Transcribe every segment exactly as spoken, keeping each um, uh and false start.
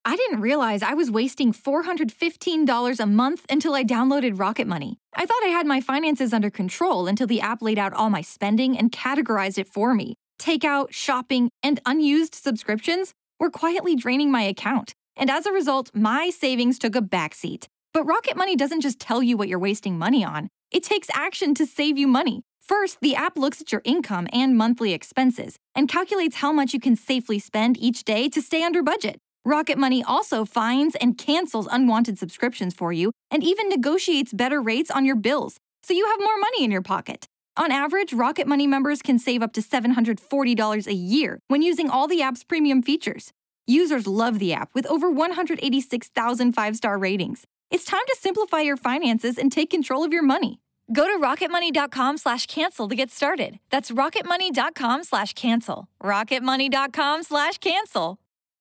I didn't realize I was wasting four hundred fifteen dollars a month until I downloaded Rocket Money. I thought I had my finances under control until the app laid out all my spending and categorized it for me. Takeout, shopping, and unused subscriptions were quietly draining my account. And as a result, my savings took a backseat. But Rocket Money doesn't just tell you what you're wasting money on. It takes action to save you money. First, the app looks at your income and monthly expenses and calculates how much you can safely spend each day to stay under budget. Rocket Money also finds and cancels unwanted subscriptions for you and even negotiates better rates on your bills, so you have more money in your pocket. On average, Rocket Money members can save up to seven hundred forty dollars a year when using all the app's premium features. Users love the app with over one hundred eighty-six thousand five-star ratings. It's time to simplify your finances and take control of your money. Go to rocketmoney.com slash cancel to get started. That's rocketmoney.com slash cancel. rocketmoney.com slash cancel.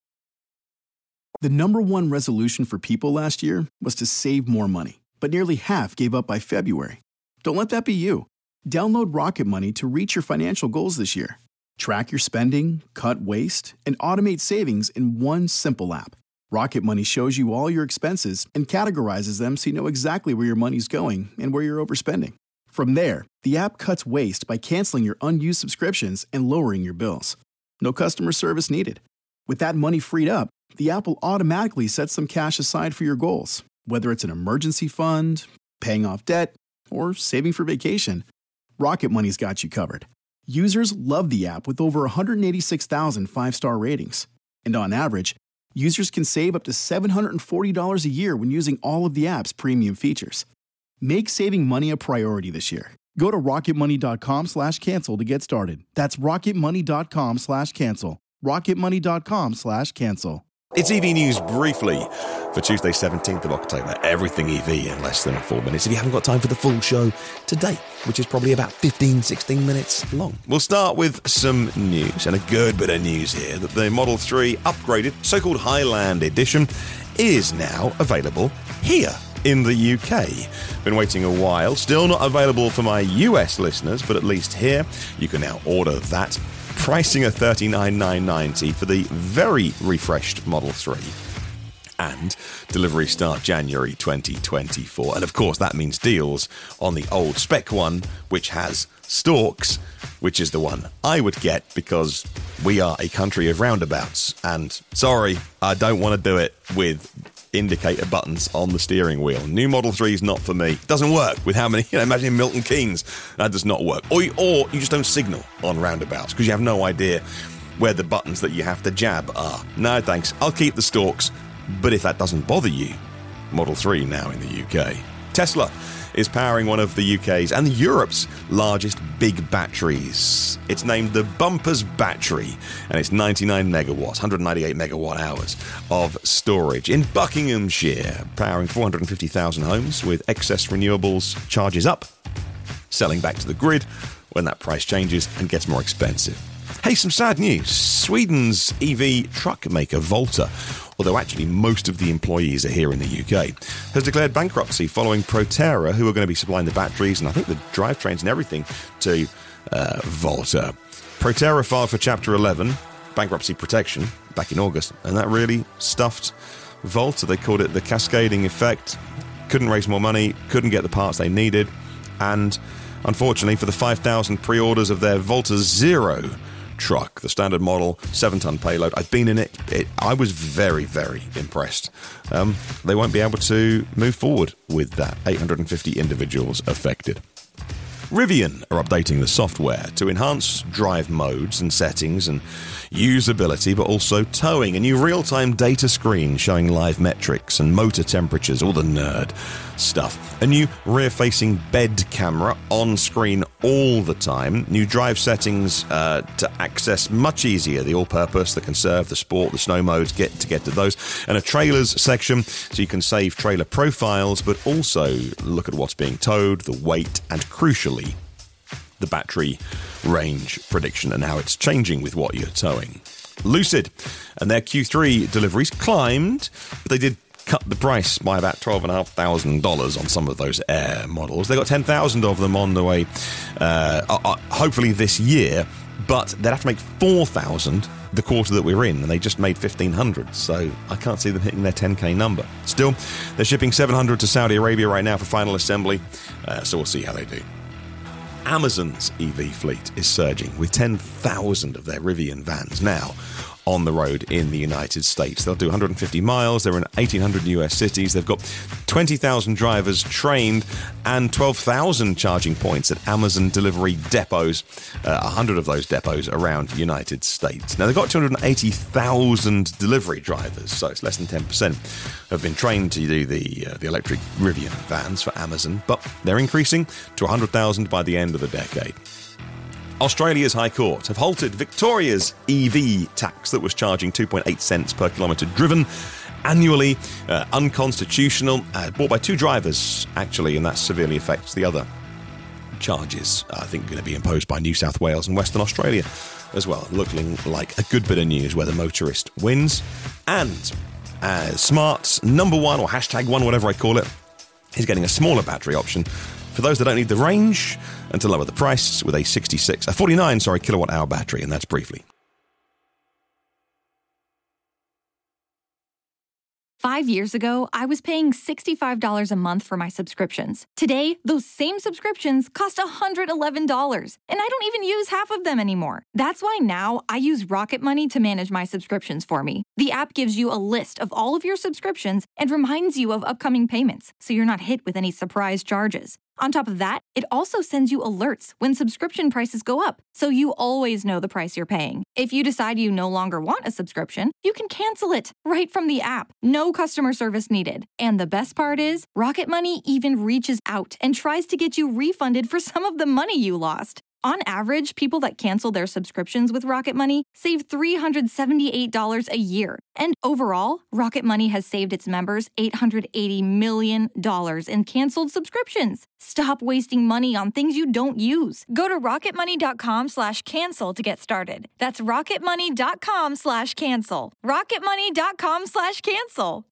The number one resolution for people last year was to save more money, but nearly half gave up by February. Don't let that be you. Download Rocket Money to reach your financial goals this year. Track your spending, cut waste, and automate savings in one simple app. Rocket Money shows you all your expenses and categorizes them so you know exactly where your money's going and where you're overspending. From there, the app cuts waste by canceling your unused subscriptions and lowering your bills. No customer service needed. With that money freed up, the app will automatically set some cash aside for your goals, whether it's an emergency fund, paying off debt, or saving for vacation. Rocket Money's got you covered. Users love the app with over one hundred eighty-six thousand five-star ratings. And on average, users can save up to seven hundred forty dollars a year when using all of the app's premium features. Make saving money a priority this year. Go to rocketmoney.com slash cancel to get started. That's rocketmoney.com slash cancel. rocketmoney.com slash cancel. It's E V News briefly for Tuesday, seventeenth of October. Everything E V in less than four minutes. If you haven't got time for the full show today, which is probably about fifteen, sixteen minutes long. We'll start with some news, and a good bit of news here, that the Model three upgraded, so-called Highland Edition, is now available here in the U K. Been waiting a while. Still not available for my U S listeners, but at least here you can now order that. Pricing at thirty-nine thousand nine hundred ninety dollars for the very refreshed Model three. And delivery start January twenty twenty-four. And of course, that means deals on the old spec one, which has stalks, which is the one I would get because we are a country of roundabouts. And sorry, I don't want to do it with indicator buttons on the steering wheel. New Model three is not for me. It doesn't work with how many, you know, imagine Milton Keynes. That does not work. Or you, or you just don't signal on roundabouts because you have no idea where the buttons that you have to jab are. No, thanks. I'll keep the stalks. But if that doesn't bother you, Model three now in the U K. Tesla is powering one of the U K's and Europe's largest big batteries. It's named the Bumpers Battery, and it's ninety-nine megawatts, one hundred ninety-eight megawatt hours of storage in Buckinghamshire, powering four hundred fifty thousand homes with excess renewables charges up, selling back to the grid when that price changes and gets more expensive. Hey, some sad news. Sweden's E V truck maker Volta, although actually most of the employees are here in the U K, has declared bankruptcy following Proterra, who are going to be supplying the batteries and I think the drivetrains and everything to uh, Volta. Proterra filed for Chapter eleven, bankruptcy protection, back in August, and that really stuffed Volta. They called it the cascading effect. Couldn't raise more money, couldn't get the parts they needed, and unfortunately for the five thousand pre-orders of their Volta Zero truck, the standard model, seven-ton payload. I've been in it. it I was very, very impressed. Um, they won't be able to move forward with that. eight hundred fifty individuals affected. Rivian are updating the software to enhance drive modes and settings and usability, but also towing. A new real-time data screen showing live metrics and motor temperatures, all the nerd stuff. A new rear-facing bed camera on screen all the time. New drive settings uh, to access much easier. The all-purpose, the conserve, the sport, the snow modes, get to get to those. And a trailers section so you can save trailer profiles, but also look at what's being towed, the weight, and crucially, the battery range prediction and how it's changing with what you're towing. Lucid and their Q three deliveries climbed, but they did cut the price by about twelve thousand five hundred dollars on some of those Air models. They got ten thousand of them on the way, uh, uh, hopefully this year, but they'd have to make four thousand the quarter that we're in, and they just made fifteen hundred, so I can't see them hitting their ten K number. Still, they're shipping seven hundred to Saudi Arabia right now for final assembly, uh, so we'll see how they do. Amazon's E V fleet is surging, with ten thousand of their Rivian vans now on the road in the United States. They'll do one hundred fifty miles. They're in eighteen hundred U S cities. They've got twenty thousand drivers trained and twelve thousand charging points at Amazon delivery depots, uh, one hundred of those depots around the United States. Now, they've got two hundred eighty thousand delivery drivers, so it's less than ten percent have been trained to do the, uh, the electric Rivian vans for Amazon, but they're increasing to one hundred thousand by the end of the decade. Australia's High Court have halted Victoria's E V tax that was charging two point eight cents per kilometre driven annually. Uh, unconstitutional, uh, bought by two drivers, actually, and that severely affects the other charges, I think, going to be imposed by New South Wales and Western Australia as well. Looking like a good bit of news where the motorist wins. And uh, Smart's number one, or hashtag one, whatever I call it, is getting a smaller battery option for those that don't need the range and to lower the price with a sixty-six, a forty-nine, sorry, kilowatt hour battery, and that's briefly. Five years ago, I was paying sixty-five dollars a month for my subscriptions. Today, those same subscriptions cost one hundred eleven dollars, and I don't even use half of them anymore. That's why now I use Rocket Money to manage my subscriptions for me. The app gives you a list of all of your subscriptions and reminds you of upcoming payments, so you're not hit with any surprise charges. On top of that, it also sends you alerts when subscription prices go up, so you always know the price you're paying. If you decide you no longer want a subscription, you can cancel it right from the app. No customer service needed. And the best part is, Rocket Money even reaches out and tries to get you refunded for some of the money you lost. On average, people that cancel their subscriptions with Rocket Money save three hundred seventy-eight dollars a year. And overall, Rocket Money has saved its members eight hundred eighty million dollars in canceled subscriptions. Stop wasting money on things you don't use. Go to rocketmoney.com slash cancel to get started. That's rocketmoney.com slash cancel. rocketmoney.com slash cancel.